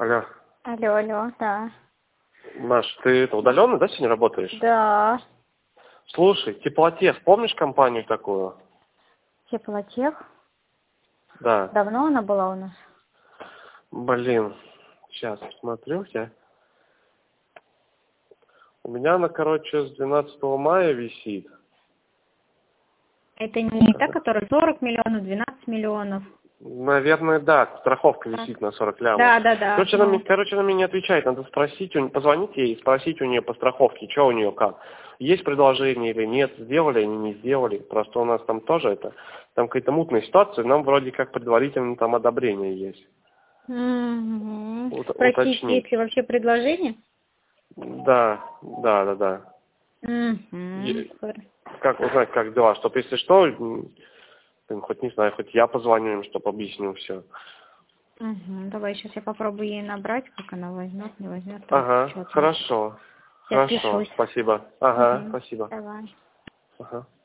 Алло. Алло, алло, да. Маш, ты это удаленно, да, сегодня работаешь? Да. Слушай, Теплотех, помнишь компанию такую? Теплотех? Да. Давно она была у нас? Блин, сейчас посмотрю я. У меня она, короче, с 12 мая висит. Это не та, которая 40 миллионов, 12 миллионов? Наверное, да, страховка висит на 40 лямов. Да. Короче, она мне не отвечает, надо спросить, позвонить ей и спросить у нее по страховке, что у нее как. Есть предложение или нет, сделали они, не сделали. Просто у нас там тоже там какая-то мутная ситуация, нам вроде как предварительно там одобрение есть. Спросить, Уточнить. есть ли вообще предложение? Да. Как узнать, как дела, чтобы если что, хоть не знаю, хоть я позвоню им, чтобы объяснил все. Давай сейчас я попробую ей набрать, как она возьмет, не возьмет. Ага, хорошо. Я Хорошо, пишусь. спасибо. Ага, спасибо. Давай. Ага.